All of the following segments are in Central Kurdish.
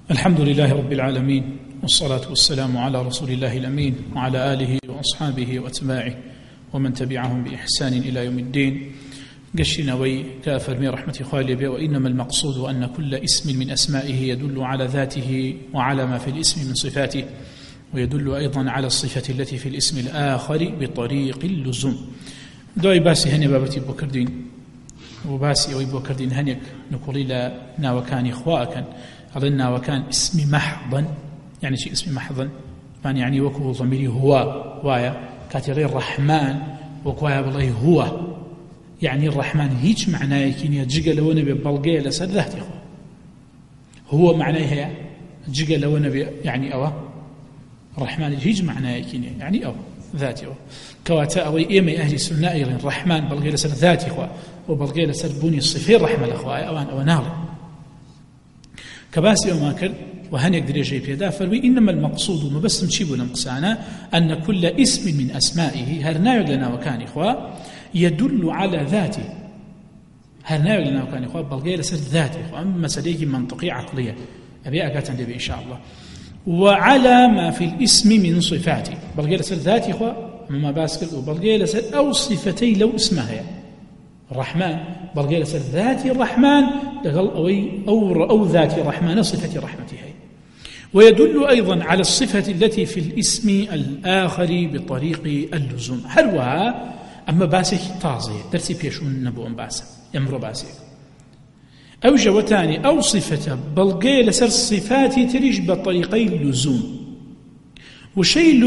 الحمد لله رب العالمين، والصلاة والسلام على رسول الله الأمين وعلى آله وأصحابه وأتباعه ومن تبعهم بإحسان إلى يوم الدين. قشنا وي كافر من رحمة خالبه. وإنما المقصود أن كل اسم من أسمائه يدل على ذاته وعلى ما في الاسم من صفاته، ويدل أيضا على الصفة التي في الاسم الآخر بطريق اللزوم. دوي باسي هني بابتي بوكردين وباسي أوي بوكردين هنيك نقول لا ناوكان إخواءك أظن وكان اسم محضا، يعني شيء اسم محضا يعني وكو ضميري هو وايا كاتري الرحمن وكوايا بالله هو، يعني الرحمن هيج معناه يكين جيجا لو نبي بلقي لسر ذاتي هو معناه هي جيجا لو نبي يعني أو الرحمن هيج معناه يكين يعني أو ذاتي أو كواتا أو إيمي أهل السنة الرحمن بلقي لسر ذاتي خوا وبلقي لسر بني الصفير رحمة الأخوة أو نار كباسي وما كر وهن يقدر يجيب يدا. فروي إنما المقصود مبسم شيبو نقصانا أن كل اسم من أسمائه هرنا يقلنا وكان إخوة يدل على ذاته، هرنا يقلنا وكان إخوة بلغي لسر ذاته، أما مسألة منطقية عقلية أبي أكاتن دي إن شاء الله، وعلى ما في الاسم من صفاته بلغي لسر ذاته إخوة ما باسكت وبلغي لسر أو صفتي لو اسمها الرحمن بلغي لسر ذاتي الرحمن أو ذاتي الرحمن صفة رحمته. ويدل أيضا على الصفة التي في الاسم الآخر بطريق اللزوم. هلوها أما باسك طازية درسي بيشون نبوء باسك يمر باسك أو جوتاني أو صفة بلغي لسر الصفات تريج بطريقي اللزوم. وشيء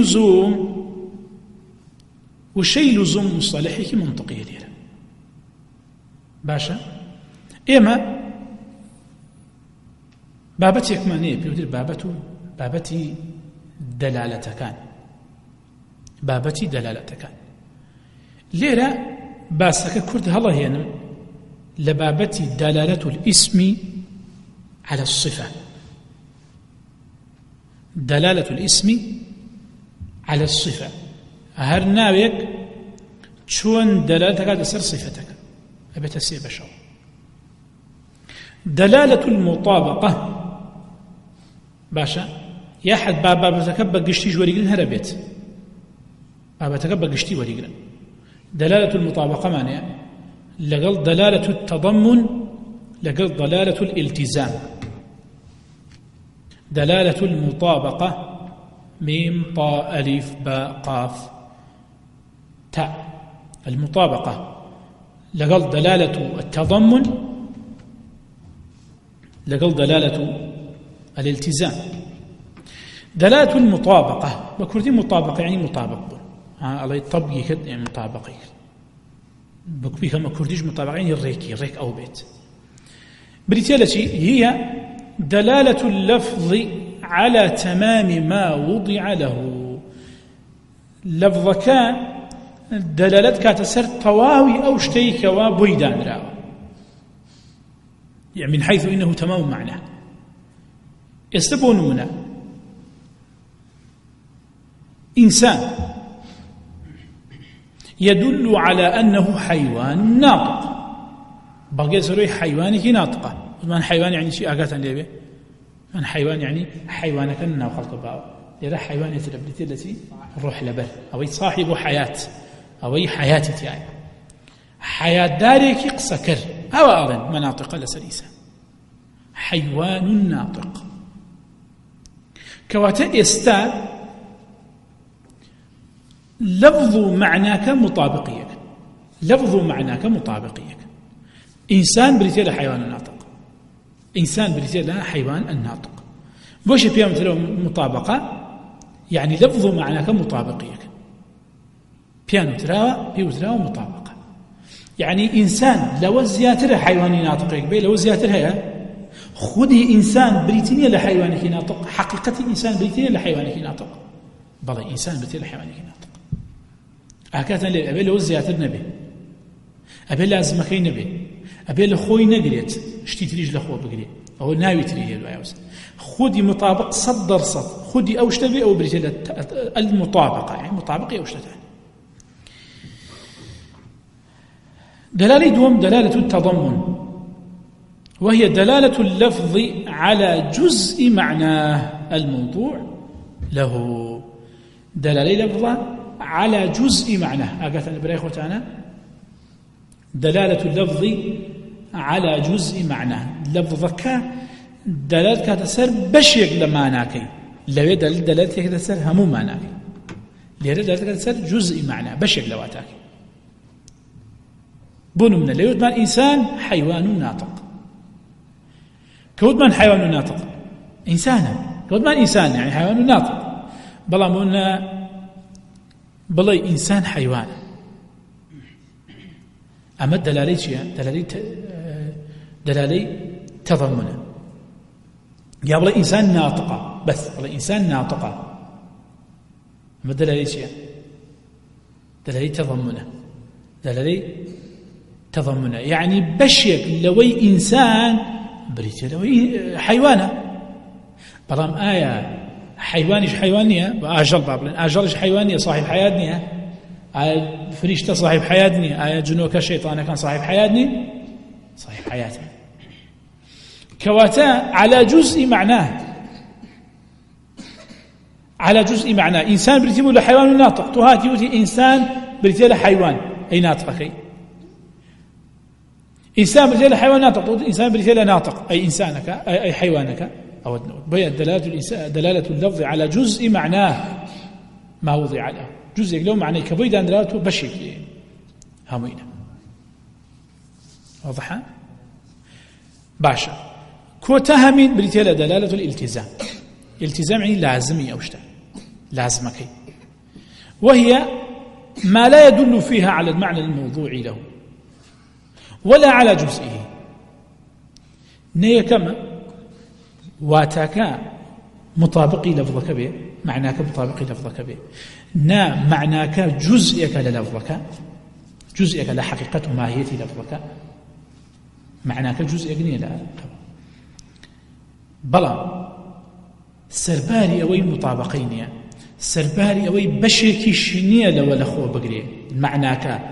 لزوم مصطلحك منطقية ليرا باشا إما بابتي يكمانية بيودر بابتي دلالتكان ليرا باسك كرد هلا هنا لبابتي دلالة الاسم على الصفة، دلالة الاسم على الصفة هرناويك شون دلالتك على سر صفتك أبي تسير بشر. دلالة المطابقة باشا يا حد بابا تكبر قشتي جوريقن هربت بابا تكبر قشتي وريقن. دلالة المطابقة معناها لقل دلالة التضمن لقل دلالة الالتزام. دلالة المطابقة ميم طاء ألف باء قاف تاء. المطابقة لقل دلالة التضمن لقل دلالة الالتزام. دلالة المطابقة بكردي مطابقة يعني مطابق الله يطبق كده يعني مطابقة بكبيها ما كرديش مطابقة يعني الريك أو بيت. بريتالتي هي دلالة اللفظ على تمام ما وضع له. لفظ كان دلالتك تسر طواوي أو شتيك وبيدان راو يعني من حيث إنه تمام معناه. يستبونون إنسان يدل على أنه حيوان ناطق بقي سروي حيوانك ناطقة. من حيوان يعني شيء أقاتا ليه من حيوان يعني حيوانك ناقل باو يرى حيوان يتلبلتي التي روح لبر أو صاحب حياة أو حياتي يعني حياة دارك قسكر أو أظن مناطق لسليسة حيوان ناطق. كواتا يستا لفظ معناك مطابقيك إنسان بريتيلا حيوان ناطق إنسان بريتيلا حيوان الناطق بوش بيام تلو مطابقة يعني لفظ معناك مطابقيك بيانو تراوى مطابقة يعني إنسان لو زياتر حيواني ناطقيك بي لو زياتر هيا خذي إنسان بريتينيا لحيوانك ناطق حقيقة إنسان بريتينيا لحيوانك ناطق بلى إنسان بريتينيا لحيوانك ناطق أكاتا لي أبي لو زياتر نبي أبي لازمكي نبي أبي لخوي نقريت شتي تريج لخوه بقري أو ناوي تريج الوعيوز خذي مطابق صدر صد خذي أو شتبي أو بريتينيا المطابقة يعني مطابقة أو شتبي. دلالة دوم دلالة التضمن وهي دلالة اللفظ على جزء معناه الموضوع له. دلالة لفظة على جزء معناه. أقول أنا بري أخوتانا دلالة اللفظ على جزء معناه. لفظك دلالة كتسر بشيك لمعناكي لو دلالة كتسر همو معناكي ليرى دلالة كتسر جزء معناه بشيك لواتاكي. بونو من اللي يودمان إنسان حيوان ناطق كودمان حيوان ناطق إنسانا كودمان إنسان يعني حيوان ناطق بلا منا بلا إنسان حيوان. أما الدلالة شيء دلالة تضمنه يا بلا إنسان ناطقة بس بلا إنسان ناطقة. أما الدلالة شيء دلالة تضمنه يعني بشيك لوي إنسان بريتي لوي حيوانة بلام آية حيوانش حيوانية وآجل بابلن آجلش حيوانية صاحب حياتنية آية فريشتة صاحب حياتني آية جنوك الشيطان كان صاحب حياتني صاحب حياتي كواتا على جزء معناه إنسان بريتي ولا حيوان ناطق تهاتي وتي إنسان بريتي له حيوان أي ناطق إنسان بريتي له حيوان ناطق إنسان بريتي له ناطق أي إنسانك أي حيوانك أو بيان دلالة اللفظ على جزء معناه ما وضع له جزء له معناه كبيدان دلالته بشيك همينة واضحة باشا كوتهمين بريتي له دلالة الالتزام. التزام يعني لازمي أو شتى لازمك وهي ما لا يدل فيها على المعنى الموضوع له ولا على جزئه. نية كما واتاك مطابقي لفظك به معناك مطابقي لفظك به نا معناك جزئك للفظك جزئك لحقيقة ماهية لفظك معناك جزئك لا بلا سرباري أوي مطابقين سرباري أوي بشيكي شنية لو لخو بقري معناك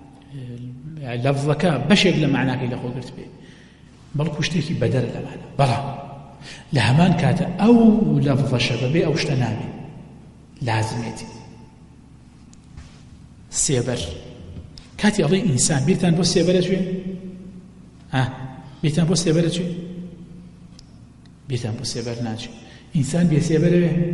لفظك بشيك لمعناك لخو قرت به بل كشتيكي بدل لمعنى بلا لهمان كاتا أو لفظ شبابي أو اشتنامي لازميتي سيبر كاتي أضي إنسان بيتان بو سيبر شوي بيتان بو سيبر شوي بيتان بو سيبر ناجي إنسان بيسيبر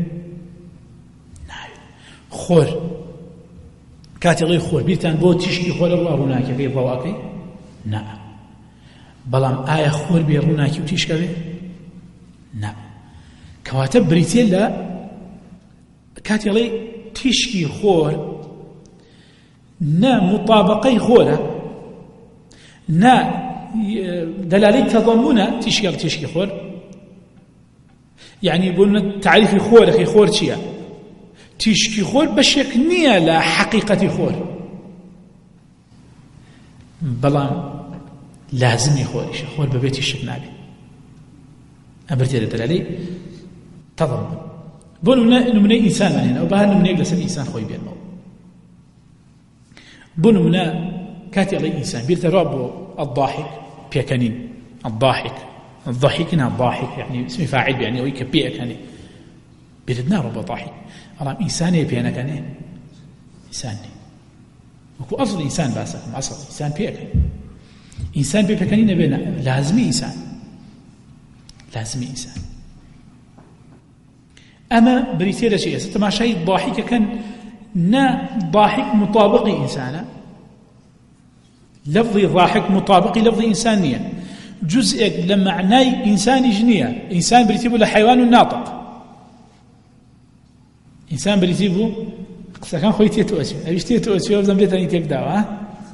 ناوي خور كاتي أضي خور بيتان بو تشكي خور الله روناكي غير ضواكي نعم بلام آية خور بي روناكي وتشكي نعم كواتب بريتين لا كاتي لي تشكي خور نا مطابقي خورة نا دلالي تضمنا تشكي خور يعني يقولون تعريف خور أخي خور شيء تشكي خور بشك نية لا حقيقة خور بلام لازم يخورش خور ببيت الشك نابي أبرتي دلالي تضمن بونو من إنسان من هنا وبهن من يجلس الإنسان خوي بين الموت بونو من كاتي على الإنسان بيرت رب الضاحك بيكنين الضاحك هنا الضاحك يعني اسم فاعل يعني ويك بيك يعني بيردنا رب ضاحك الله إنسان بينا كان إنسان وكو أصل إنسان باسكم أصل إنسان بيك إنسان بيكنين بينا لازم إنسان أما بريتيرة شيء ستما شيء ضاحك كان نا ضاحك مطابق إنسانا لفظي ضاحك مطابق لفظ إنسانية جزء لما معناي إنسان جنية إنسان بريتيبه لحيوان ناطق إنسان بريتيبه كان خويتي تؤسي أبيشتي تؤسي وابزن بيتاني تكداوا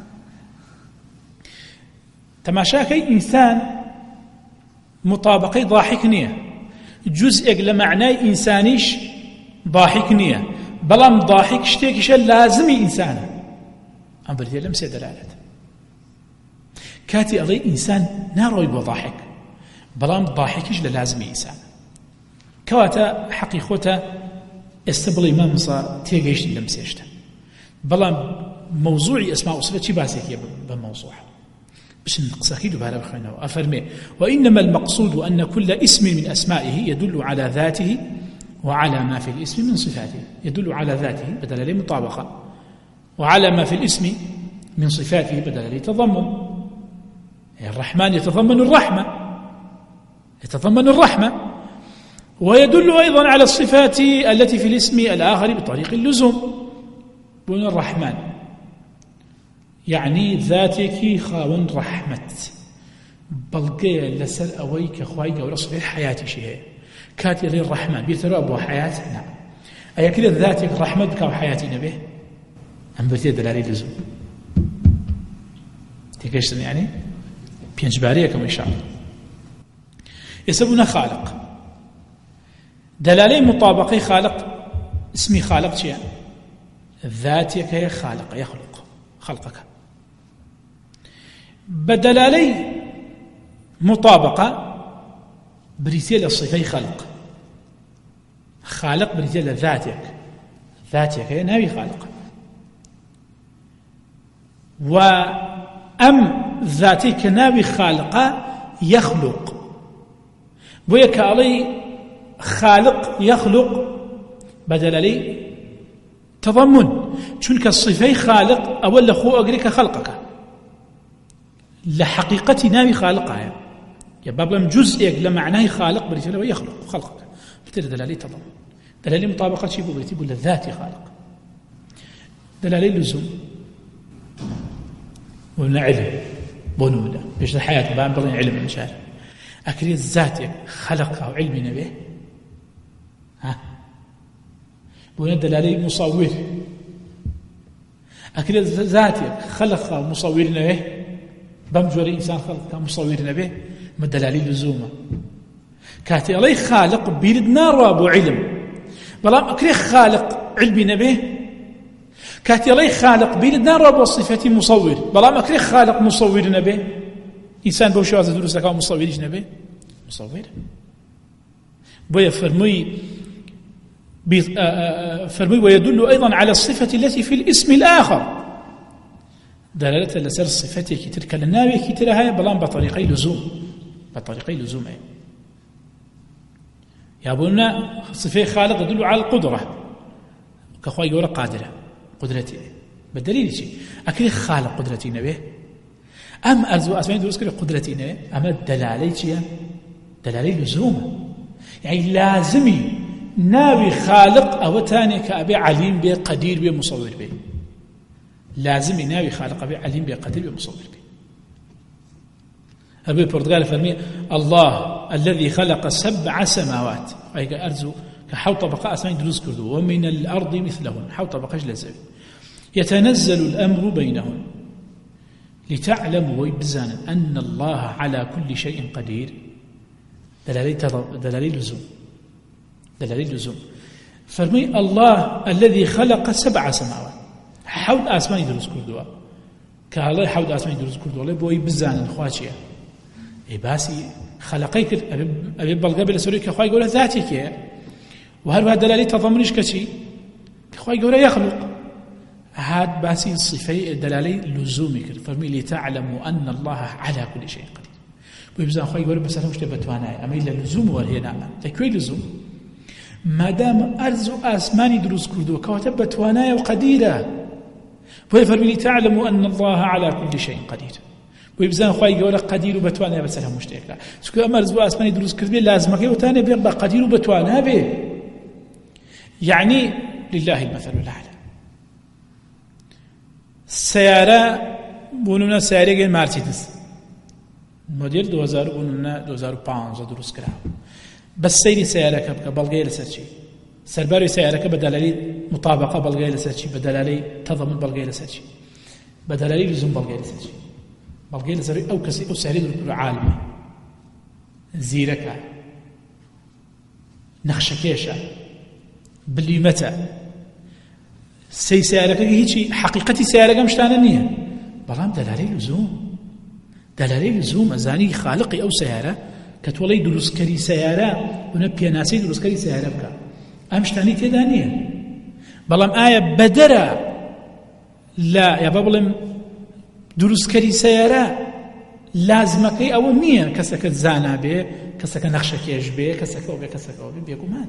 تماشاكي إنسان مطابقي ضاحك نية جزء لمعناي إنسانيش ضاحك نية بلام ضاحك شتيكش لازمي إنسانا أم بريتي لم سيدلالة كاتي أضي إنسان ناروي بضاحك بلام ضاحكش لازمي إنسان كواتا حقيقتا استبلي مامصا تيجيش لم سيشتا بلام موضوعي أسماء أصلة شي باسيكي بموضوع قسەکەی دووبارە بخوێنەوە. ئەفەرمێ وإنما المقصود أن كل اسم من أسمائه يدل على ذاته وعلى ما في الاسم من صفاته. يدل على ذاته بدل مطابقة، وعلى ما في الاسم من صفاته بدل تضمن. الرحمن يتضمن الرحمة، يتضمن الرحمة، ويدل أيضا على الصفات التي في الاسم الآخر بطريق اللزوم. بون الرحمن يعني ذاتك خاون رحمة بلقي لسر أويك خواي قول صفة حياتي شيء كاتي غير الرحمن بيترى أبو حياة. نعم أي كده ذاتك رحمة بك وحياتي نبيه أم بتي دلالي لزوم تكشتن يعني بينجبارية كما إن شاء الله. يسمونه خالق دلالي مطابقة خالق اسمي خالق شيء ذاتك هي خالق يخلق خلقك. بدلالي مطابقة بريتيل الصفة خلق خالق بريتيل ذاتك هي ناوي خالق وأم ذاتك ناوي خالق يخلق ويك علي خالق يخلق بدلالي تضمن چونك الصفة خالق أولا خو أقريك خلقك لحقيقة ناوي خالقها يا بابا جزء لمعناه خالق بريتيل ويخلق خلقك بتر دلالي تضمن. دلالي مطابقة شيء بريتيل ولا ذاتي خالق. دلالي لزوم ولا علم بنودا بيش الحياة بان بلين علم المشاعر أكري ذاتي خلق أو علمي نبيه ها بنا دلالي مصور أكري ذاتي خلق مصور نبيه بمجوري إنسان خلق مصور نبيه ما دلالي لزومه كاتي علي خالق بيردنا رابو علم بلا أكري خالق علمي نبيه كاتي علي خالق بيردنا رابو صفة مصور بلا أكري خالق مصور نبيه إنسان بوشو هذا دروس لك مصوريش نبيه مصور بويا فرمي ويدل أيضا على الصفة التي في الاسم الآخر دلالة لسر الصفة كي تلك الناوية كي تلها بلان بطريقي لزوم يا أبونا صفة خالق يدل على القدرة كأخوة يقول قادرة قدرتي بالدليل شيء أكيد خالق قدرتي نبيه أم أرزو أسمعين دروس كري قدرتي نبيه أما الدلالي شيء دلالي لزوم يعني لازمي ناوي خالق أو تاني كأبي عليم بي قدير بي مصور بي لازم ناوي خالق أبي عليم بي قدير بي مصور بي. أبي البرتغال فرمي الله الذي خلق 7 سماوات أي أرزو كحوط طبقاء أسمين دروس كردو ومن الأرض مثلهن حوط طبقاء جلزوي يتنزل الأمر بينهم لتعلموا ويبزانا أن الله على كل شيء قدير دلالي لزوم فرمي الله الذي خلق 7 سماوات حوض آسماني دروس كردوا كهلا حوض آسماني دروس كردوا لا بوي بزان خواشيا اي باسي خلقيك ابي بالقبل سوريك خوي يقول ذاتك وهل هذا دلالي تضمنش كشي خوي يقول يخلق هاد باسي صفه دلالي لزومك فرمي لتعلموا ان الله على كل شيء قدير ويبزان خوي يقول بس انا مش تبتوانا اما الا لزوم ولا نعم تكوي لزوم ما دام أرز آسماني دروس كردو كواتبت وانايا وقديرة ويفرمي تعلموا أن الله على كل شيء قدير ويبزان خواهي يقول قدير وبتوانايا بس لها مشترك لا سكو أما أرز آسماني دروس كردو لازمك وتاني بيربا قدير وبتوانايا به يعني لله المثل الأعلى. السيارة بونونا سيارة مرسيدس موديل 2000 بونونا 2005 دروس كرا بس سيري سيارك بلغي لسرشي سرباري سيارك بدلالي مطابقة بلغي لسرشي بدلالي تضمن بلغي لسرشي بدلالي لزوم بلغي لسرشي بلغي لسرشي أو كسي أو سعري العالمة زيركا نخشكيشا بلي متى سيارك هيك حقيقتي سيارك مشتانا نية بلام دلالي لزوم أزاني خالقي أو سيارة كتولي دروسكري سيارة ونبيا ناسي دروسكري سيارة بكا أمشتاني تدانية بلام آية بدرة لا يا بابلم دروسكري سيارة لازمەکەی ئەوە نییە کەسەکە زانا بێ، کەسەکە نەخشەکێش بێ، کەسەکە بێ، کەسەکەەوە بێ، بێگومان.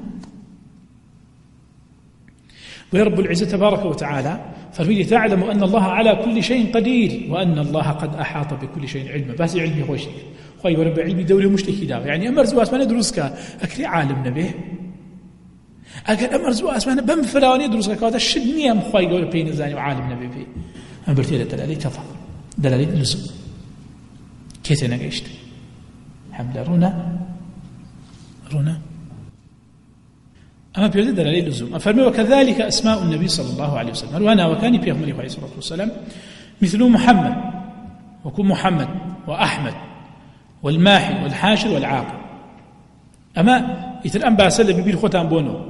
ورب العزة تبارك وتعالى فرمي تعلم أن الله على كل شيء قدير وأن الله قد أحاط بكل شيء علما. بس علمي خوشي خوي ورب علمي دولة مشتكي داو يعني أمر زواس ما ندرس كا أكري عالم نبيه أكل أمر زواس ما بم فلاني يدرس كذا شدني أم خوي يقول بين زاني وعالم نبيه فيه أم برتيلة دلالي كفى دلالي لزم كيتنا قيشت حمد رونا أما بيرد دلالي لزوم أفرمي وكذلك أسماء النبي صلى الله عليه وسلم وأنا وكان بيغمري عليه الصلاة والسلام مثل محمد وكن محمد وأحمد والماحي والحاشر والعاقب. أما يتر أم باسل بيبير خوتان بونو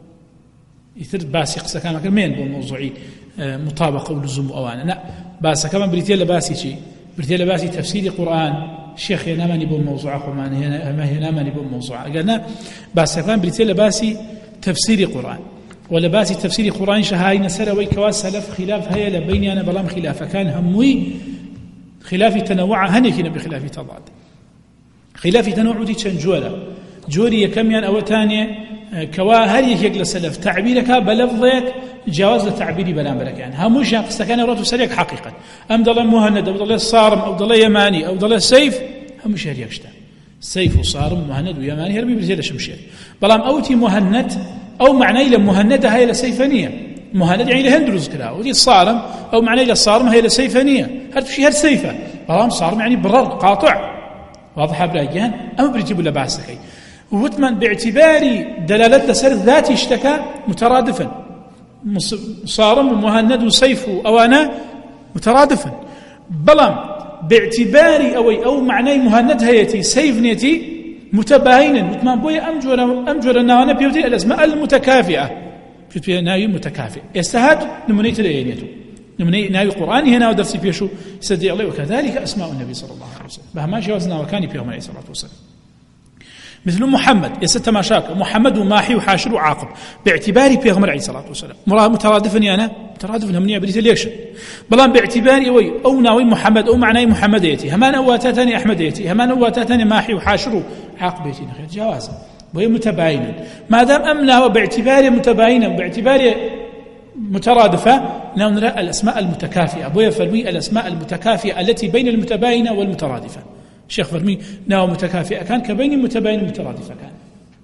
يتر باسي قصة كان مكرمين بون موضوعي مطابقة ولزوم أوانا لا باسا كمان بريتيلا باسي شي بريتيلا باسي تفسير قرآن الشيخ ينامني بون موضوع خمان ما ينامني بون موضوع قالنا باسا كمان بريتيلا باسي تفسير قرآن ولا باسي تفسير قرآن شهاي نسر ويكواس سلف خلاف هيا لبيني أنا بلام خلاف كان هموي خلاف تنوع هنكنا بخلاف تضاد خلاف تنوع دي تشنجولا جوري كميان أو تانية كوا هل يجيك سلف تعبيرك بلفظك جواز لتعبيري بلام بلك يعني هموش قصة راتو سليك حقيقة أم ضل مهند أو ضل صارم أو ضل يماني أو ضل سيف هموش هريكشتا سيف وصارم مهند ويماني هربي برزيل شمشير بلام أوتي مهند أو معنى إلى مهندة هي لسيفانية مهند يعني لهندرز كلا ودي صارم أو معنى إلى صارم هي لسيفانية هل شيء هل سيفة بلام صارم يعني برر قاطع واضح بلاجان أما بريجيب ولا باسكي وثمان باعتبار دلالة سر ذاتي اشتكى مترادفا صارم ومهند وسيف أوانا مترادفا بلام باعتبار أو معنى مهند هيتي سيف نيتي متباينا مثمان بويا أمجر نانا بيوتي الأسماء المتكافئة في ناوي متكافئ يستهاد نمنيت الأينيته نمني ناوي القرآن هنا ودرسي بيشو يسدي الله وكذلك أسماء النبي صلى الله عليه وسلم بها ما جوزنا وكان بيهم عليه الصلاة والسلام مثل محمد يست ما شاك محمد وماحي وحاشر وعاقب باعتباري بيغمر عليه الصلاة والسلام مترادفني أنا مترادف همني بريت ليش بلان باعتباري أو ناوي محمد أو معناي محمديتي همان أواتاتني أحمديتي همان أواتاتني ماحي وحاشر عاقبيتي نخير جوازا وهي متباينا ما دام أمنا باعتباري متباينا باعتباري مترادفة نرى الأسماء المتكافئة بويا فرمي الأسماء المتكافئة التي بين المتباينة والمترادفة الشيخ فرمي ناو متكافئة كان كبين المتباين المترادفة كان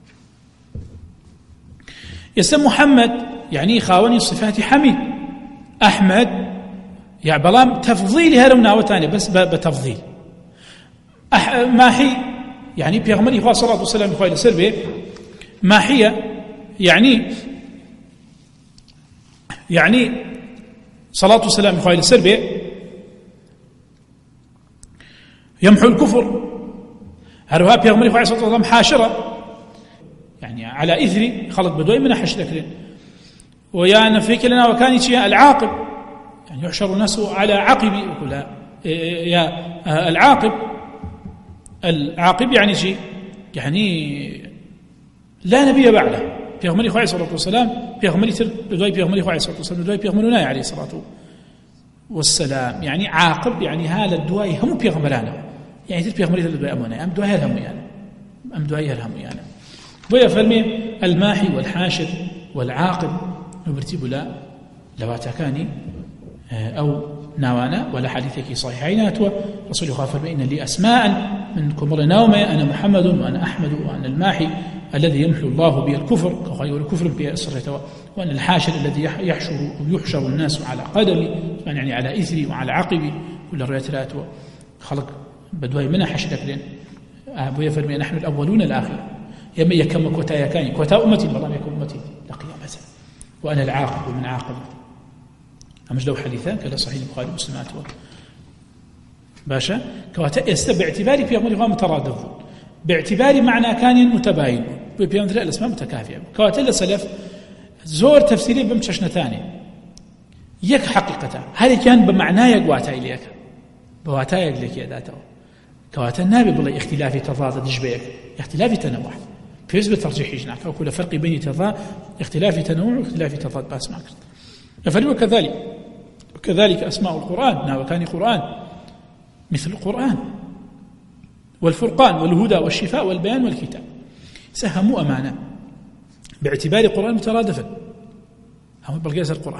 يسمى محمد يعني خاوني صفات حميد أحمد يعني بلام تفضيل هرم ناوتاني بس بتفضيل ماحي يعني بيغمري خواه صلاة والسلام خواه لسربه ماحية يعني صلاة والسلام خواه لسربه يمحو الكفر هروها بيغمري خواه صلاة والسلام حاشرة يعني على إثري خلط بدوي من حشرك ويا نفيك لنا وكان شيء العاقب يعني يحشر الناس على عقبي وكلها يا العاقب يعني شيء يعني لا نبي بعده بيغمري خواه صلاة والسلام بيغمري بدوي بيغمري خواه صلاة والسلام بدوي بيغمرنا عليه الصلاة والسلام يعني عاقب يعني هذا الدواء هم بيغمرانا يعني تر بيغمري الدواء أمانة أم دواء الهم يعني أم دواء الهم يعني بويا فرمي الماحي والحاشر والعاقب نبرتب لا لواتكاني أو ناوانا ولا حديثك صحيحين رسول الله فرمي إن لي أسماء من كمر نومي أنا محمد وأنا أحمد وأنا الماحي الذي يمحو الله به الكفر وغير الكفر بأسرته وأن الحاشر الذي يحشر الناس على قدمي يعني على إثري وعلى عقبي كل الرياترات خلق بدوي منها حشرك لين أبويا فرمي نحن الأولون الآخر يما يكم كوتا يكاني كوتا أمتي والله يكون أمتي لقيامة وأنا العاقب ومن عاقب أمش لو حديثان كلا صحيح البخاري ومسلم باشا كواتا باعتباري في أمر مترادف باعتباري معنى كان متباين بيمثل الأسماء متكافئة كواتا لسلف زور تفسيري بمششنا ثاني يك حقيقة هل كان بمعنى يقواتا إليك بواتا يقلك يداته كواتا النبي بالله اختلافي تضاد دجبيك اختلافي تنوع في نسبة ترجيح هناك أو كل فرق بين تضاد اختلافي تنوع واختلافي تضاد بأسماء فلو كذلك أسماء القرآن وكان قرآن مثل القرآن والفرقان والهدى والشفاء والبيان والكتاب سهموا أمانة باعتبار القرآن مترادفا هم بلقيس القرآن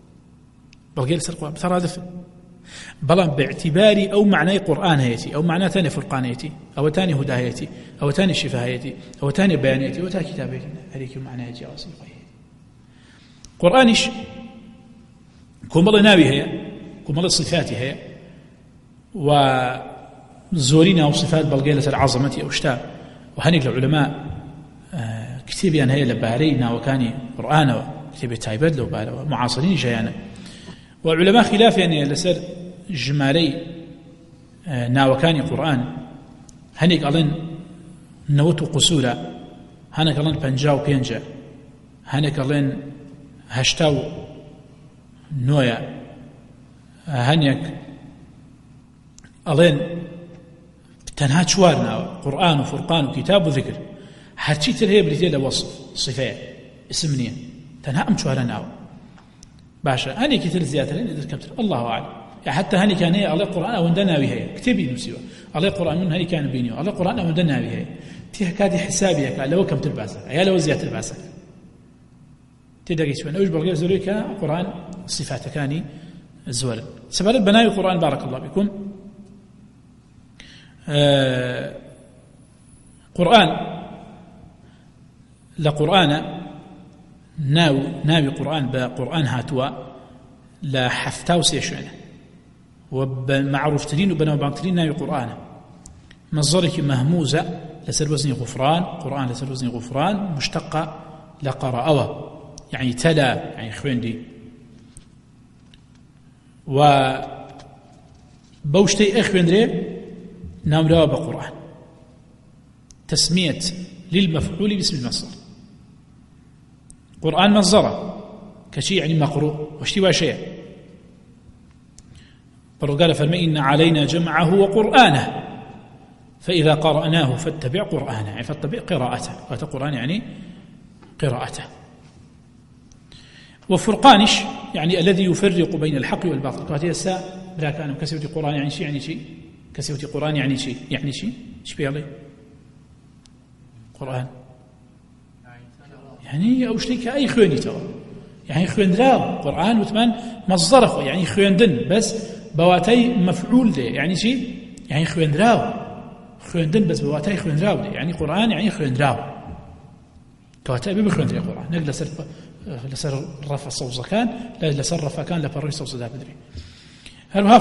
مترادفا بلان باعتبار أو معنى قرآن هيتي أو معنى ثاني فرقان هيتي أو ثاني هدى هيتي أو ثاني شفاء هيتي أو ثاني بيان هيتي أو ثاني كتاب هيتي هذيك معنى هيتي أصيغ قرآنش كمال ناوي هي كمال صفاتي هي وزورين أو صفات بلقيلة العظمة أو شتاء وهنيك العلماء كتير يعني هي لبارينا وكاني قرآن كتير تايبد له بارا معاصرين جايانا والعلماء خلاف يعني لسر جماري ناوكاني قرآن هنيك ألين نوتو قصولا هنيك ألين بنجاو بينجا هنيك ألين هشتاو نويا هنيك ألين تنها شوارنا قرآن وفرقان وكتاب وذكر هرشي ترهي بريتيلا وصف صفات اسمنيا تنها أم شوارنا باشا هني كتير زيادة لين إذا كمتر الله أعلم يعني حتى هني كان هي على القرآن أو ندنا بها كتبي نسيوا على القرآن من هني كان بيني على القرآن أو ندنا بها تيه كادي حسابي كا لو كمتر باسا يا لو زيادة باسا تدري شو أنا وش بلغي زوري كان قرآن صفات كاني الزوال سبب بناء القرآن بارك الله بكم قرآن لقرآن ناوي قرآن بقرآن هاتوا لا حفتاو سيشونه ومعروف ترين وبناو بانترين ناوي قرآن مصدرك مهموزة لسر وزن غفران قرآن لسر وزن غفران مشتقة لقرأوه يعني تلا يعني خويندي وبوشتي اخويندري نامروا بقرآن تسمية للمفعول باسم المصدر قرآن مصدره كشيء يعني مقروء واشتوى شيء قال فرمي إن علينا جمعه وقرآنه فإذا قرأناه فاتبع قرآنه يعني فاتبع قراءته القرآن يعني قراءته وفرقانش يعني الذي يفرق بين الحق والباطل قالت يسا بلا كان كسوتي قرآن يعني شيء كسوتي قرآن يعني شيء ايش بيالي قرآن يعني أو شتيك أي خويني ترى يعني خوين دراو قرآن وثمان مصدره يعني خوين دن بس بواتي مفعول ده يعني شيء يعني خوين دراو خوين دن بس بواتي خوين دراو ده يعني قرآن يعني خوين دراو كواتي بخوين درا قرآن نقل لسر رفع صوص كان لا لسر رفع كان لبري صوص ده بدري هلوها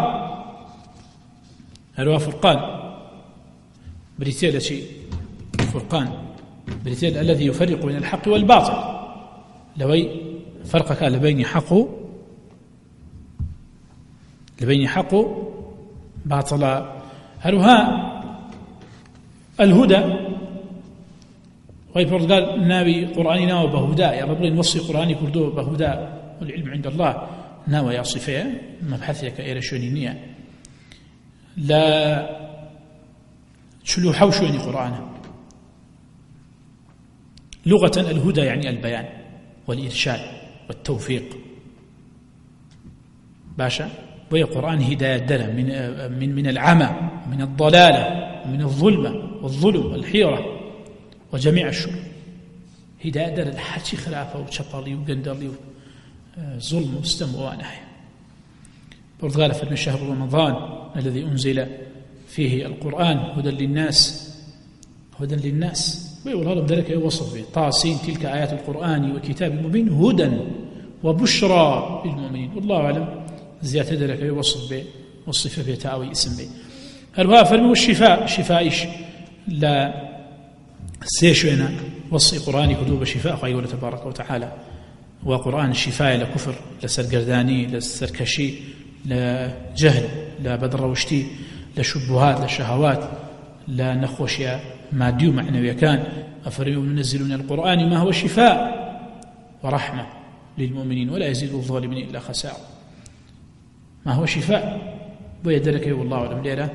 فرقان بريتيل شيء فرقان بريتيل الذي يفرق بين الحق والباطل لوي فرق كان لبين حق باطل هلوها الهدى ويفرض قال ناوي قرآني ناوي بهدى يا رب نوصي قرآني كردو بهدى والعلم عند الله ناوي يا صفية مبحثك إلى شونينية لا شلو حوشوني قرآنه لغة الهدى يعني البيان والإرشاد والتوفيق باشا وهي قرآن هداية دلة من العمى من الضلالة من الظلمة والظلم والحيرة وجميع الشر هداية دلة حتى خلافة وشطالي وقندلي ظلم واستم وانحيا برضو قال في شهر رمضان الذي أنزل فيه القرآن هدى للناس ويقول لهم ذلك يوصف به طاسين تلك آيات القرآن وكتاب مبين هدى وبشرى للمؤمنين والله أعلم زيادة ذلك يوصف به والصفة به تأوي اسم به هل فرمي والشفاء شفائش لا سيشونا وصي قرآني كذوب شفاء قال تبارك وتعالى وقرآن الشفاء لكفر لسرقرداني لسركشي لجهل لبدروشتي لشبهات لشهوات لا نخوشيا مادي ومعنوي كان أفرمي وننزل من القرآن ما هو شفاء ورحمة للمؤمنين ولا يزيد الظالمين إلا خسارة ما هو شفاء ويدرك والله أعلم ليلة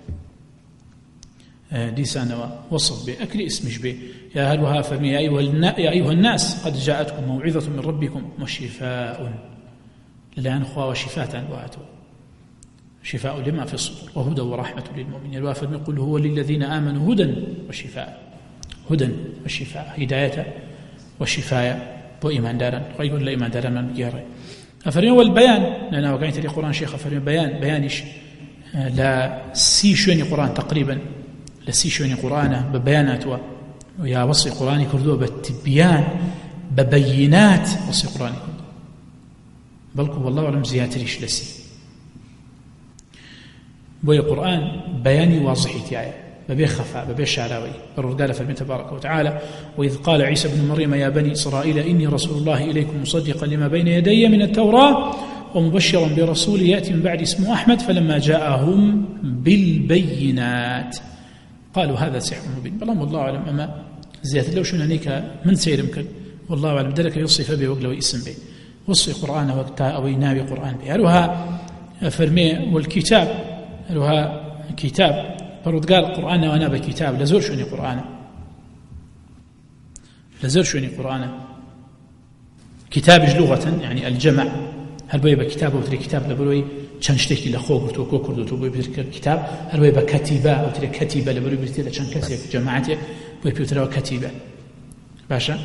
لسان وصف به أكل اسمش به يا هلوها فرمي يا أيها الناس قد جاءتكم موعظة من ربكم وشفاء لا نخوى وشفاء واتوا شفاء لما في الصدور وهدى ورحمة للمؤمنين. الوافر يقول هو للذين آمنوا هدى وشفاء، هدى وشفاء، هداية وشفاء وإيمان دارا ويقول لا إيمان دارا من جاره. أفرمي والبيان لأنه وكانت لي قرآن شيخ أفرمي بيانش لا سي شوني قرآن تقريبا لا سي شوني قرآن ببيانات ويا وصي قرآني كردو بالتبيان ببينات وصي قرآني كردو بلكو والله أعلم زيادة ريش لسي بوي قرآن بياني واضحي تاعي ببي خفاء ببي شعراوي قال فرمي تبارك وتعالى وإذ قال عيسى بن مريم يا بني إسرائيل إني رسول الله إليكم مصدقا لما بين يدي من التوراة ومبشرا برسول يأتي من بعد اسمه أحمد فلما جاءهم بالبينات قالوا هذا سحر مبين. بلام والله أعلم أما زيادة لو شنا نيكا من سير ممكن والله أعلم درك يوصف به وقلوي اسم به وصي قرآن وقتا أو يناوي قرآن به أروها فرمي والكتاب أروها كتاب فرد قال قرآن وأنا بكتاب لزور شوني قرآن لزور شوني قرآن كتاب لغة يعني الجمع هل بوي بكتاب وتري كتاب لبروي شنشتك لخوك وتوكو كردو بوي بتري كتاب هل بوي بكتيبة وتري كتيبة لبروي بتري شن كسر جماعتك بوي بتري كتيبة باشا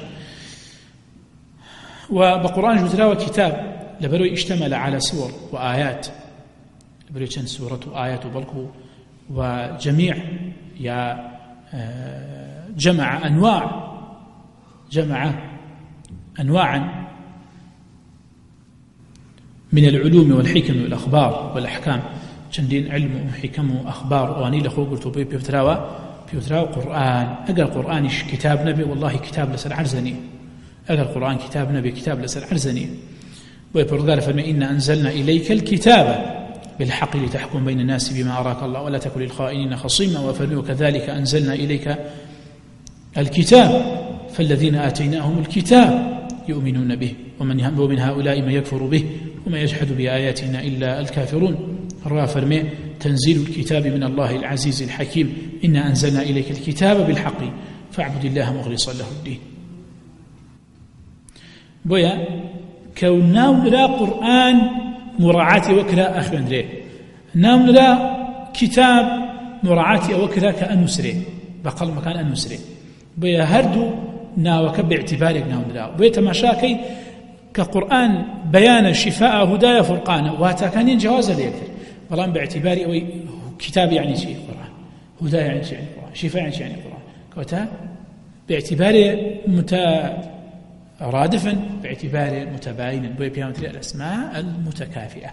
وبقرآن جزراوة كتاب لبروي اشتمل على سور وآيات لبروي شن سورة وآيات وبلكو وجميع يا جمع أنواعا من العلوم والحكم والأخبار والأحكام شندين علم وحكم وأخبار واني لخو قلتوا بيفتراوا قرآن أقل قرآن كتاب نبي والله كتاب لسر عرزني أقل قرآن كتاب نبي كتاب لسر عرزني ويقول فما إن أنزلنا إليك الكتاب بالحق لتحكم بين الناس بما أراك الله ولا تكن للخائنين خصيما وكذلك أنزلنا إليك الكتاب فالذين آتيناهم الكتاب يؤمنون به ومن هؤلاء من يكفر به وما يجحد بآياتنا إلا الكافرون. الرواية فرمي تنزيل الكتاب من الله العزيز الحكيم إنا أنزلنا إليك الكتاب بالحق فاعبد الله مخلصا له الدين. بويا كوناو لا قرآن مراعاتي وكلا أخوان نام لا كتاب مراعاتي وكلا كأنسري بقل مكان أنسري بيا هردو ناوك باعتبارك نام لا بيا تماشاكي كقرآن بيان شفاء هدايا فرقانا واتا كان جواز ليكتر بلان باعتباري أو كتاب يعني شيء قرآن هدايا يعني شيء قرآن شفاء يعني شيء قرآن كوتا باعتباري رادفا باعتبار متباينا بيامتري الأسماء المتكافئة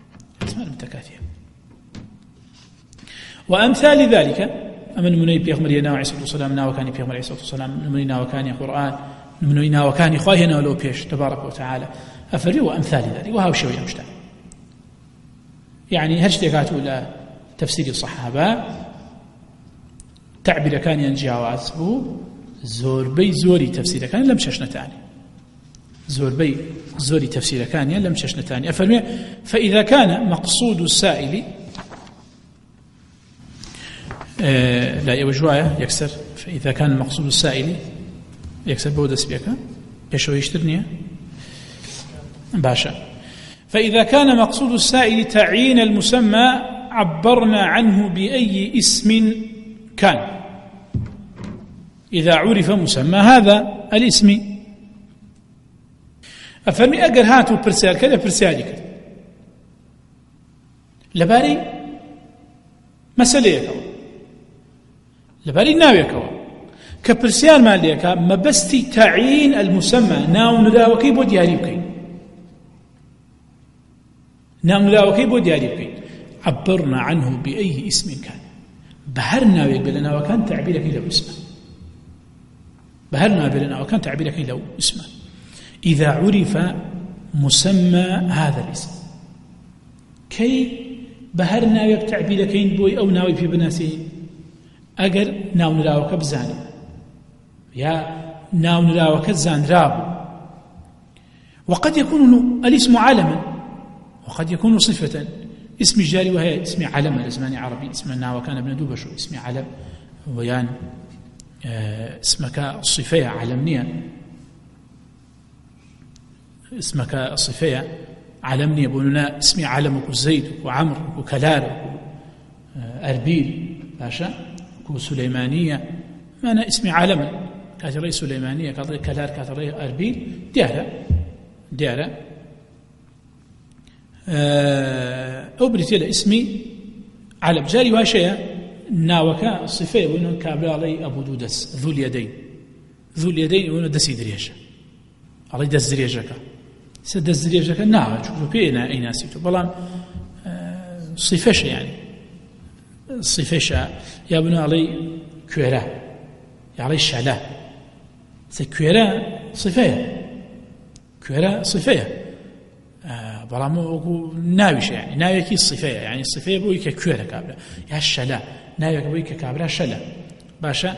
وأمثال ذلك أمن مني بيغمر ينا وعيسى والسلام نا وكان بيغمر عيسى والسلام منينا وكان قرآن منينا وكان خاينا ولو بيش تبارك وتعالى أفري وأمثال ذلك وهاو شوية مشتاق يعني هجتكاتوا إلى تفسير الصحابة تعبير كان ينجي عواسبه زوري تفسير كان لم ششنتاني زوري تفسير كان لم ششنتاني أفرمي فإذا كان مقصود السائل لا يوجوايا يكسر فإذا كان مقصود السائل يكسر بود اسبيكا يشو يشترني باشا فإذا كان مقصود السائل تعيين المسمى عبرنا عنه بأي اسم كان إذا عرف مسمى هذا الاسم أفرمي أقل هاتوا برسال كذا برسالك لباري مسألة لباري ناويك كبرسال ماليك ما بستي تعيين المسمى ناو نداوكي بود ياريبكي ناو نداوكي بود ياريبكي عبرنا عنه بأي اسم كان بهرنا بلنا وكان تعبيرك له اسمه بهرنا بلنا وكان تعبيرك له اسمه إذا عرف مسمى هذا الاسم كي بهرنا يكتعبيرك بوي أو ناوي في بناسين أجر ناو نراوك بزاني يا ناو نراوك الزان راب وقد يكون الاسم علما وقد يكون صفة اسم جاري وهي اسم علم الزمان عربي اسم ناو كان ابن دوبشو اسم علم ويان اسمك الصفية علمنيا اسمك الصفية علمني بوننا اسمي علمك زيد وعمر وكلار أربيل باشا وسليمانية ما أنا اسمي علم كاتري سليمانية كاتري كلار كاتري أربيل ديارة أو بريتيلا اسمي علم جاري واشياء ناوكا صفة وإنه كابلا علي أبو دودس ذو اليدين وإنه دسي دريجة علي دس دريجك سدس دريجك ناوك شو بينا أي ناسيته بلان صفة يعني صفة يا بنا علي كويرة يا علي الشعلة سكويرة صفة بلامو ناويش يعني ناويكي الصفة يعني الصفة بويك كويرة كابلا يا الشعلة ناويك بويك كابلا شعلة باشا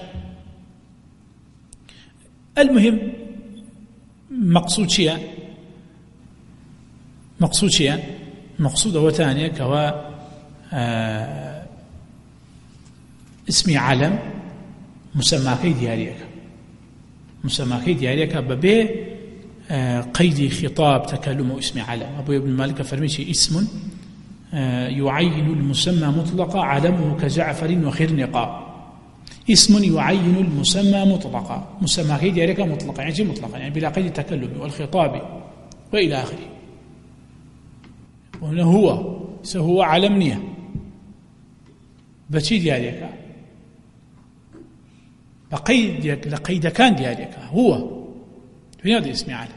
المهم مقصود شيء مقصود هو ثانية كوا اسمي علم مسماكي دياريك ببي قيد خطاب تكلم اسمي علم أبو ابن مالك فرميشي اسم يعين المسمى مطلقا علمه كجعفر وخرنقا اسم يعين المسمى مطلقا مسماكي دياريك مطلقا يعني بلا قيد التكلم والخطاب وإلى آخره وهنا هو علمنيه بشي ديالك لقيد كان ديالك هو هذا اسمي علم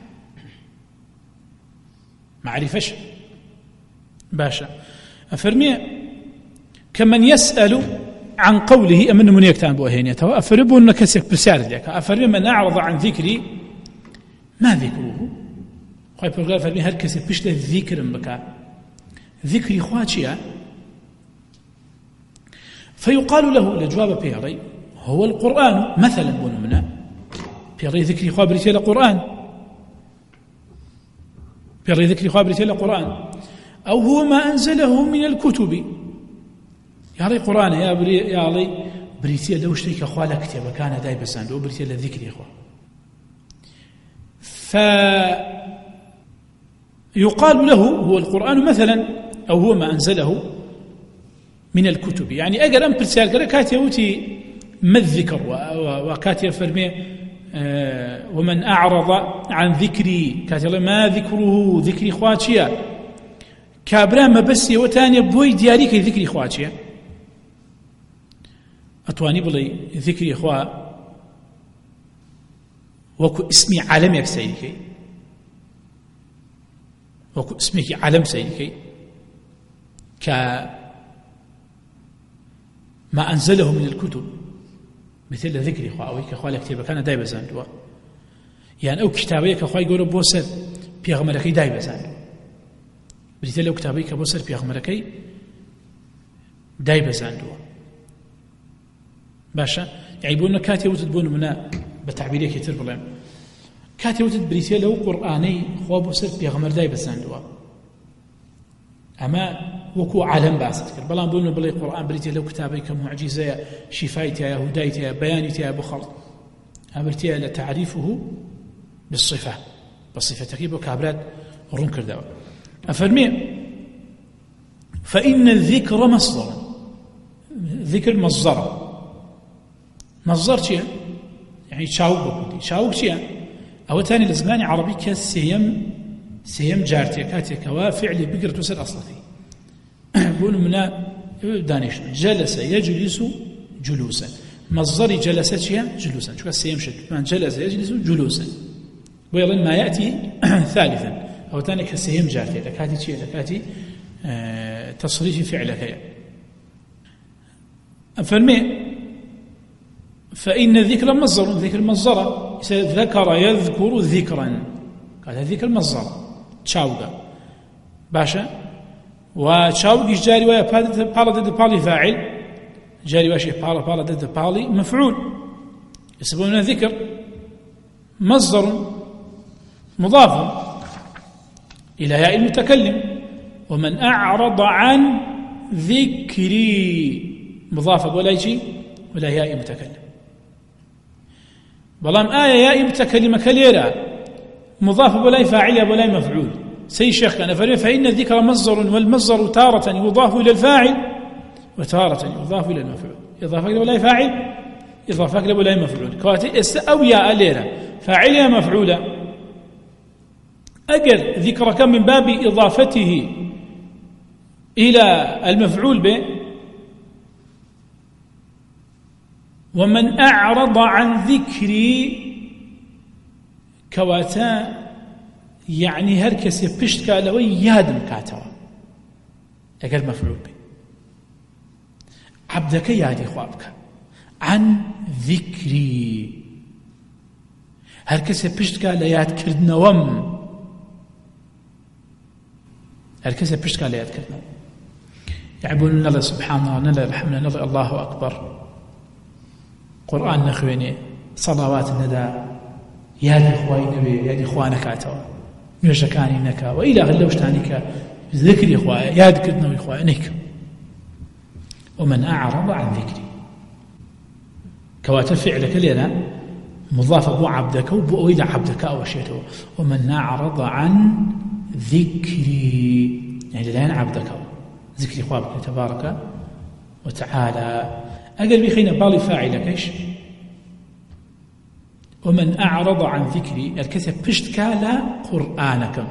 معرفش باشا أفرمي كمن يسأل عن قوله أمن من يكتان بوهينيته أفرمي أنك سيكبسار لك أفرمي من أعرض عن ذكري ما ذكره خايب قال فرمي هل كسي بيش له ذكر بك ذكري خواتيا فيقال له لجواب بيري هو القرآن مثلا بنمنا بيري ذكري خوابرتي القرآن بيري ذكري خوابرتي القرآن أو هو ما أنزله من الكتب يا ري قرآن يا ري بريتي لو اشتريك أخوة كتابة كان داي بسان لو بريتي لذكري أخوة فيقال له هو القرآن مثلا أو هو ما أنزله من الكتب يعني أجر أمبل سيارة كاتيوتي ما الذكر وكاتي فرمي ومن أعرض عن ذكري كاتي ما ذكره ذكري خواتيا كابرا ما بس وتاني بوي دياري كي ذكري خواتيا أتواني بلي ذكري خوا وكو اسمي علم يك سيدكي وكو اسمك علم سيدكي كما أنزله من الكتب مثل ذكري خواهي كخوالي كتابة كان دايبا زاندوا يعني أو كتابيك خواهي يقولوا بوسر بيغمركي دايبا زاندوا مثل لو كتابيك بوسر بيغمركي دايبا زاندوا باشا يعيبون كاتي وتدبون منا بتعبيريك يتر بلام كاتي وتدبريتي له قرآني خوا بوسر بيغمر دايبا زاندوا أما وكو عالم باسط كر بلان بقولنا بلي قرآن بريتي لو كتابي كمعجزة شفايتها هدايتها بيانتها بخلط أمرتها لتعريفه بالصفة تكيب وكابرات رنكر دوا أفرمي فإن الذكر مصدر ذكر مصدر شيء يعني شاوك شيء أو تاني لزماني عربي كسيم جارتي كاتك وفعل بقرة تسر أصلتي بقول منا دانيش جلس يجلس جلوسا مصدر جلس شيئا جلوسا شو السيم شد من جلس يجلس جلوسا ويظن ما يأتي ثالثا أو ثاني كسيم جارتي لكاتي شيء لكاتي تصريف فعلك فالمي فإن الذكر مصدر ذكر مصدر ذكر يذكر ذكرا قال ذكر مصدر تشاوغا باشا وتشاوغ جاري ويا بالا ضد بالي فاعل جاري واشي بالا ضد بالي مفعول يسمونه ذكر مصدر مضاف إلى ياء المتكلم ومن أعرض عن ذكري مضاف ولا يجي ولا ياء المتكلم بلام آية ياء المتكلم كليرا مضاف ولا فاعل ولا مفعول سي الشيخ كان فرمي فإن الذكر مصدر، والمصدر تارة يضاف إلى الفاعل وتارة يضاف إلى المفعول. إضافة قبل لا فاعل، إضافة قبل لا مفعول. كواتي أو يا أليرة فاعلها مفعولة، أجر ذكرك من باب إضافته إلى المفعول به. ومن أعرض عن ذكري كواتا يعني هر کسی پشت که لوی یادم کاتوا اگر مفعول به عبدك یادی خوابك عن ذكري هر کسی پشت که لیاد کردنوم هر کسی پشت که لیاد کردنوم يعبون الله سبحانه نلا الحمد نلا الله أكبر قرآن نخويني صلوات الندى يادي خواني نبي يادي خوانك عتوا نوشكاني نكا وإلى غلوشتانك ذكري إخوائي ياد كردنا إخوائي نيك. ومن أعرض عن ذكري كواتف فعلك لنا مضاف أبو عبدك وإلى عبدك أو شيته. ومن أعرض عن ذكري يعني لين عبدك ذكري إخوائك تبارك وتعالى. أقل بخينا بالي فاعلك إيش؟ ومن أعرض عن ذكري الكسب بشتك لا قرآنك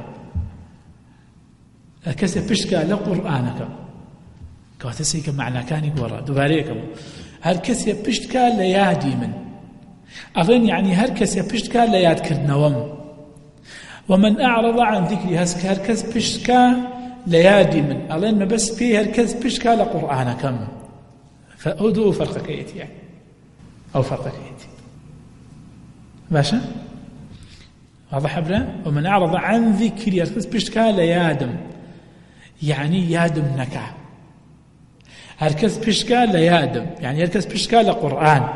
الكسب بشتك لا قرآنك كواتسيك معنى كان يقرأ دوباريكم هالكسب بشتك لا يادي من أظن يعني هالكسب بشتك لا ياد كردنوم. ومن أعرض عن ذكري هالكسب بشتك لا يادي من أظن ما بس فيه هالكسب بشتك لا قرآنك فأدو فرق كيتي يعني أو فرق كيتي ماشي واضح ابنا. ومن أعرض عن ذكري هركز بشتكا ليادم يعني يادم نكا هركز بشتكا ليادم يعني هركز بشتكا لقرآن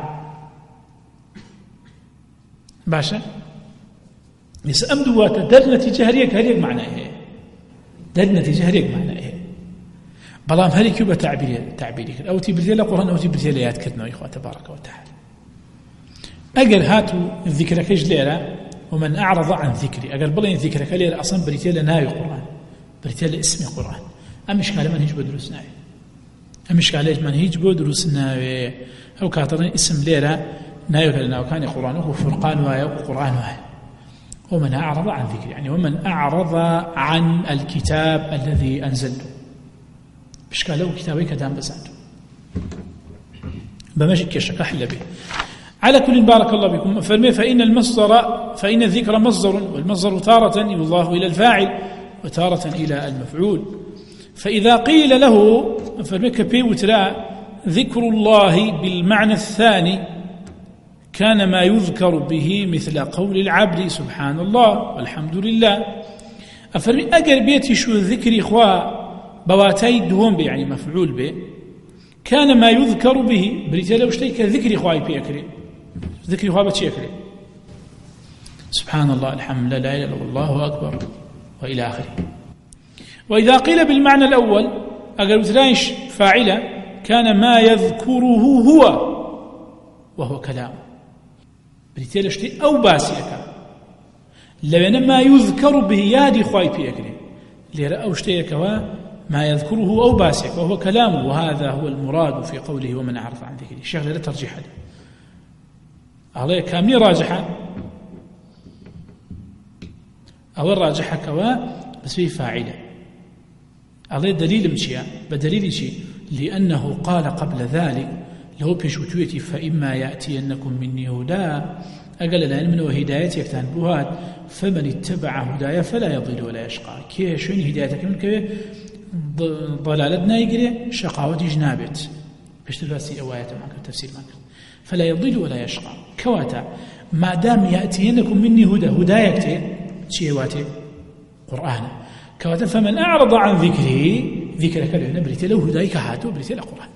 ماشي يسأم دواتا در نتيجة هريك معنى إيه در نتيجة هريك معنى إيه بلام هريك يبقى تعبيري أو تبرتي لقرآن أو تبرتي لياد كدنا يا إخوة تبارك وتعالى. أجل هاتوا ذكرك جليرة ومن أعرض عن ذكري أجل بلين ذكرك ليرة أصلا بريتي لناي قرآن بريتي لاسم قرآن أمش كلام منهج بدرس ناي أمش كلام منهج بدرس ناي أو كاترين اسم ليرة ناي كلنا وكان قرآن هو فرقان وقرآن واحد. ومن أعرض عن ذكري يعني ومن أعرض عن الكتاب الذي أنزلته مش قالوا كتابي كدام بسانته بمشي كشك أحلى به. على كل بارك الله بكم. فإن الذكر مصدر والمصدر تارة يضاف إلى الفاعل وتارة إلى المفعول. فإذا قيل له فرميك بيوترا ذكر الله بالمعنى الثاني كان ما يذكر به مثل قول العبد سبحان الله والحمد لله. أفرمي أجر بيتي شو الذكر إخوة بواتي دوم يعني مفعول به كان ما يذكر به بريتلا وشتيك ذكر إخوة بيكري ذكر إخوة بتشيكري سبحان الله الحمد لله لا إله إلا الله أكبر وإلى آخره. وإذا قيل بالمعنى الأول أجر بتلاش فاعلة كان ما يذكره هو وهو كلام بريتلا شتي أو باسيك لأن ما يذكر به يادي إخوة بيكري ليرى أو شتيك ما يذكره أو باسك وهو كلامه. وهذا هو المراد في قوله ومن أعرض عن ذكره. الشيخ لا ترجيح له عليه كامل راجحة أو الراجحة كوا بس فيه فاعلة عليه دليل مشيا بدليل شيء لأنه قال قبل ذلك له بشوتويتي فإما يأتينكم مني هدى أقل العلم من هدايتك تنبوهات فمن اتبع هدايا فلا يضل ولا يشقى. كي شون هدايتك من كي ضلالتنا يقري شقاوة جنابت باشتراسي أوايات معك التفسير معك فلا يضل ولا يشقى كواتا ما دام يأتينكم مني هدايك تشيواتي قرآن كواتا فمن أعرض عن ذكرك لأنه بريت له هدايك هاتو بريت له قرآن.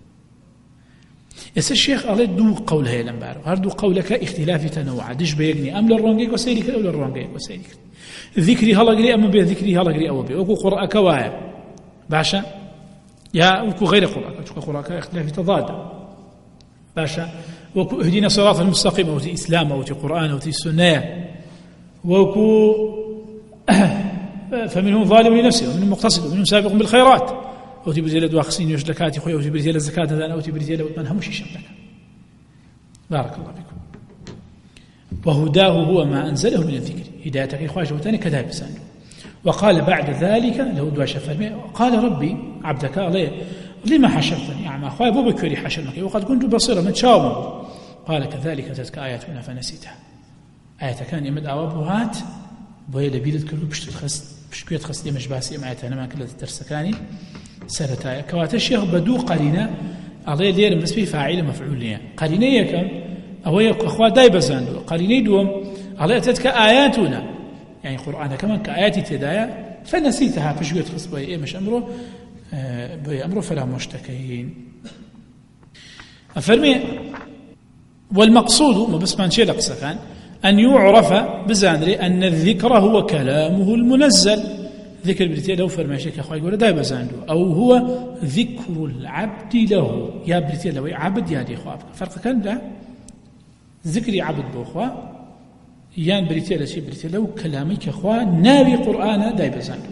يس الشيخ قال دو قول هي لمبارو هردو قولك اختلاف تنوع دش بيغني أم للرونجيك وسيرك أو للرونجيك وسيرك ذكري هلا قري أم بذكري هلا قري أو بي وكو قرآن كوايا باشا يا وكو غير قرآن وكو قرآن اختلاف تضاد باشا وكو اهدنا صراط المستقيم أو تي إسلام أو تي قرآن أو تي السنة وكو فمنهم ظالم لنفسه ومنهم مقتصد ومنهم سابق بالخيرات أو تبرزي لدوا خسين يجلكاتي خويا أو تبرزي للزكاة ذان أو تبرزي لوطمان همشي شملك. بارك الله فيكم. وهداه هو ما أنزله من الذكر هدايتك إخوة وتاني كذا بسانه. وقال بعد ذلك له دوا شفر قال ربي عبدك عليه لما حشرتني أعمى أخويا بو بكوري حشرنك وقد كنت بصيرا متشاوما. قال كذلك تلك آياتنا فنسيتها. آية كان يمد أوابهات بويا لبيلت كله بشكوية خص دي مجباسي معيتها لما كلت الترسكاني سرتايا كوات الشيخ بدو قرينة الله لير بس في فاعل مفعول ليه قرينة كم أو أخوة دايبة زاندو قرينة دوم الله تلك آياتنا يعني قرآن كمان كآيات تدايا فنسيتها بشكوية خص بويا مش أمره بويا أمره فلا مشتكين. أفرمي والمقصود ما بس ما نشيل أقصى أن يعرف بزاندري أن الذكر هو كلامه المنزل ذكر بريتي له فرماشك يا أخوي يقول دايما زاندو أو هو ذكر العبد له يا بريتي له عبد يا دي أخوة فرق كان لا ذكري عبد بأخوة يان بريتي له شيء بريتي له كلامك يا أخوة نابي قرآن دايما زاندو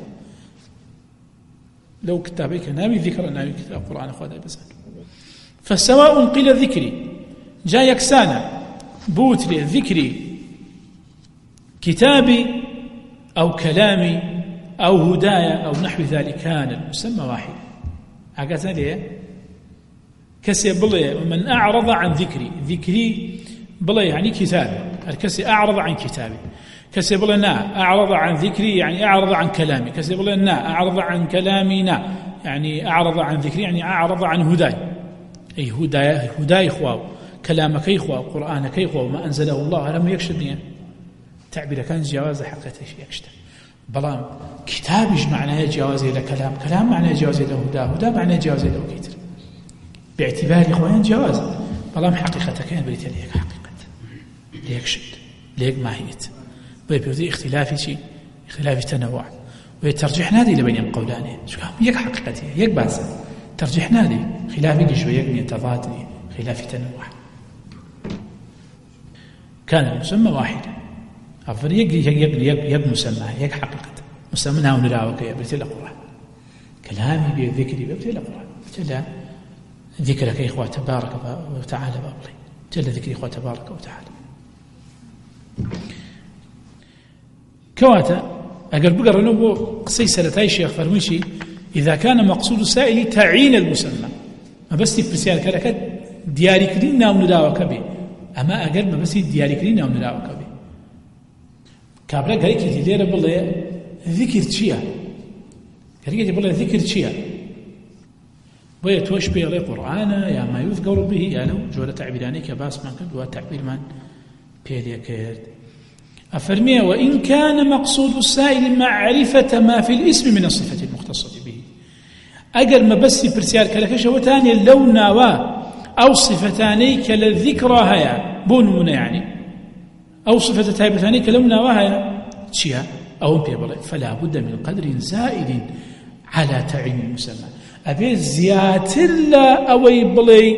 لو كتابك نابي ذكر نابي كتاب قرآن أخوة دايما زاندو فسواء قيل ذكري جاء يكسانا بوتري ذكري كتابي أو كلامي أو هدايا أو نحو ذلك كان المسمى واحد. أقاتنا ليه كسي بلي من أعرض عن ذكري بلي يعني كتابي الكسي أعرض عن كتابي كسي بلي نا أعرض عن ذكري يعني أعرض عن كلامي كسي بلي نا أعرض عن كلامي نا يعني أعرض عن ذكري يعني أعرض عن هداي أي هداي إخوة كلامك إخوة قرآنك إخوة وما أنزله الله لم يكشفني تعبير كان جواز حقيقة شيء يكشف بلام كتابش معناه جواز إلى كلام معناه جواز إلى هدى معناه جواز إلى كتر باعتبار إخوان جواز بلام حقيقة كان بريت ليك حقيقة ليك شد ليك ماهية ويبيوذي اختلافي شيء اختلافي تنوع ويترجح نادي لبين القولان شو يك حقيقتي يك باز ترجح نادي خلافي شوية من تضاد خلافي تنوع كان المسمى واحدا أفضل يق مسمى يق حقيقة مسمى ونراوك يا بيت القرآن كلامي بذكري بيت القرآن جل ذكرك يا إخوة تبارك وتعالى بابلي جل ذكري إخوة تبارك وتعالى كواتا أقل بقر نبو قصي سلتاي شيخ فرميشي إذا كان مقصود السائل تعيين المسمى ما بس تفسير كلكت دياري كرينا ونراوك به أما أقل ما بس دياري كرينا ونراوك به كابرا قريكي تدير بالله ذكر تشيا قريكي بالله ذكر تشيا بويا توش بي عليه قرآن يا ما يذكر به يا لو جولة تعبيراني كباس من كد وتعبير من بيليا كيرد أفرمي وإن كان مقصود السائل معرفة ما في الاسم من الصفة المختصة به أقل ما بس برسيار كلكش وتاني لو ناوا أو صفتاني كالذكرى هيا بونمنا يعني أو صفة تايبتاني كلو ناواها تشيا أو بيبلي فلا بد من قدر زائد على تعيين المسمى أبي زيادة لا أو يبلي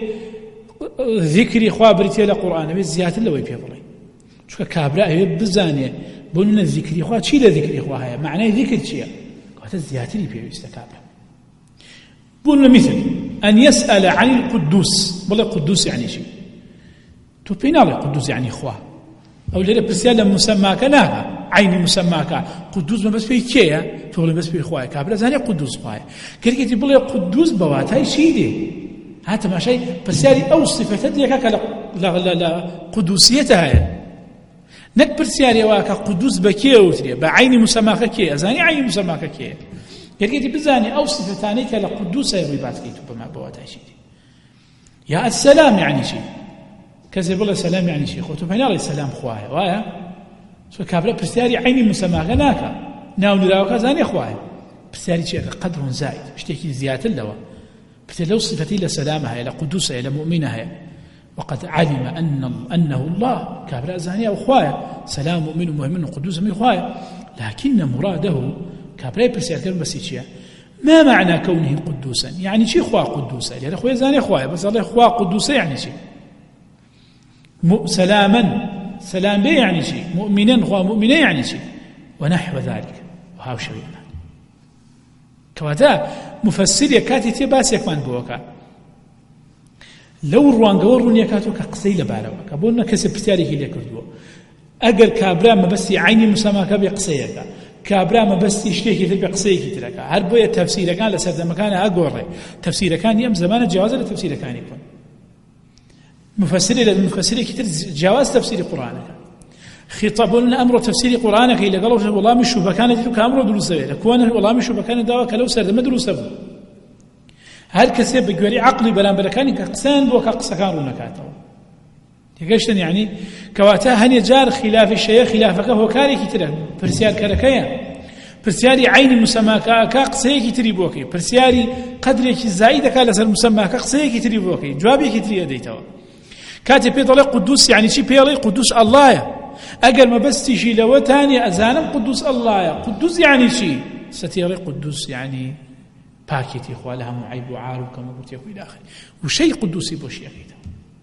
ذكري خوابرتي القرآن أبي زيادة لا أو يبلي شو كابرا أبي بزانية بقولنا الذكري خوا شيء ذكري خوا هيا معناه ذكر شيء قالت زيادة اللي بيو استكابرا بقولنا مثل أن يسأل عن القدوس بلا قدوس يعني شيء تبين على القدوس يعني خوا أو ليه برسالة مسماك ناها عيني مسماك قدوس ما بس فيه كيا تقول بس فيه خواي كابلا زاني قدوس خواي كريكي تقول قدوس بوات هاي شيء دي هذا ما شيء برسالة أو صفات لك لا قدوسيتها هاي نك برسالة واك قدوس بكيا وتري بعيني مسماك كيا زاني عيني مسماك كيا كريكي بزاني أو صفتاني كلا قدوس هاي بيبات كي تبى بوات هاي شيء دي يا السلام يعني شيء كذا بالله سلام يعني شيء خوتو فين الله السلام خوايا وايا سو كابلا برسالي عيني مسمى غناك ناو نراوك زاني خوايا برسالي شيء قدر زائد اشتكي زيادة اللوا لو صفتي لسلامها إلى قدوسها إلى مؤمنها وقد علم أنه الله كابلا زاني أو خوايا سلام مؤمن مؤمن قدوس من خوايا لكن مراده كابلا برسالي كلمة بسيطة ما معنى كونه قدوسا يعني شيء خوا قدوسا يعني خوايا زاني خوايا بس الله خوا قدوسا يعني شيء سلاما سلام به يعني شيء مؤمنا هو مؤمنا يعني شيء ونحو ذلك وهاو شوينا كواتا مفسر يكاتي تي باس يكمان بوكا لو روانغور يكاتو كقسي لباروا كبونا كسب تاريخ اللي كردو اگر كابرا ما بس عيني مسماك بقسيك كابرا ما بس يشتكي في بقسيك تلك هل بو تفسير كان لسد مكان اغوري تفسير كان يم زمان جواز التفسير كان يكون مفسر كتير جواز تفسير القرآن خطاب الأمر تفسير القرآن كي لقالوا والله مش بكانت كامر دروس لكون والله مش بكانت دوا كلو سرد مدروس أبو هل كسب بجوري عقلي بلان بلكاني كقسان بو كقسكان نكاتو يقشتن يعني كواتا هني جار خلاف الشيء خلافك هو كاري كتير برسيار كركيا برسياري عين مسمى كقسي كتير بوكي برسياري قدرك زايد كالا سر مسمى كقسي كتير بوكي جوابي كتير ديتوا كاتب بيطلع قدوس يعني شي بيطلع قدوس الله أقل ما بس تيجي لو تاني أزانم قدوس الله قدوس يعني شي ستيري قدوس يعني باكيتي إخوة لها معيب وعارب كما قلت يقول إلى آخر وشيء قدوسي بوشي أكيد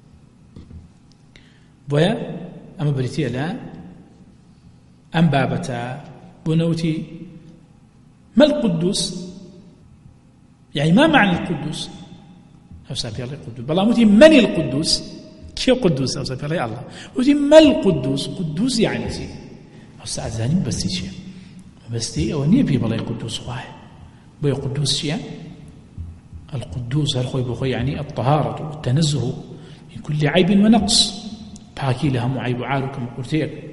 بويا أما بريتيا لا أم بابتا بنوتي ما القدوس يعني ما معنى القدوس أو سابيري قدوس بلا موتي من القدوس كيف قدوس أو سابيري الله وتي ما القدوس قدوس يعني شيء أستاذ زاني بس شيء بس دي أو نبي بلا قدوس واحد بيا قدوس شيء القدوس هالخوي بخوي يعني الطهارة والتنزه من كل عيب ونقص باكي لها معيب عارك كما قلت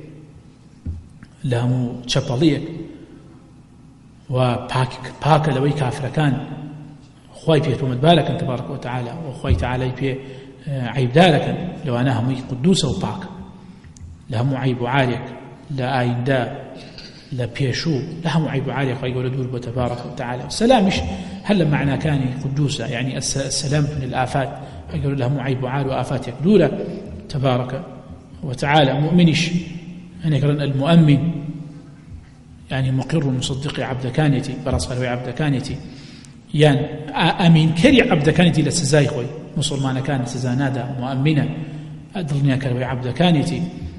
لها تشبليك وباك لوي كافر كان خوي بيه ومدبالك تبارك وتعالى وخوي تعالى بيه عيب دارك لو أنا هم قدوس وباك لها معيب عارك لا آيدا لا بيشو لها معيب عارك ويقول دور تبارك وتعالى السلام مش هل معنى كان قدوسة يعني السلام من الآفات ويقول لها معيب عارك وآفات يقدولا تبارك وتعالى مؤمنش يعني كان المؤمن يعني مقر مصدق عبد كانتي برصر عبد كانتي يعني أمين كري عبد كانتي لسزاي خوي مسلمان كان سزانادا مؤمنا أدلني كروي عبد كانتي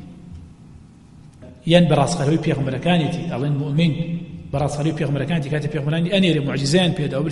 يعني برصر بيغمر كانتي الله المؤمن برصر بيغمر كانتي كاتب بيغمراني أني المعجزين بيد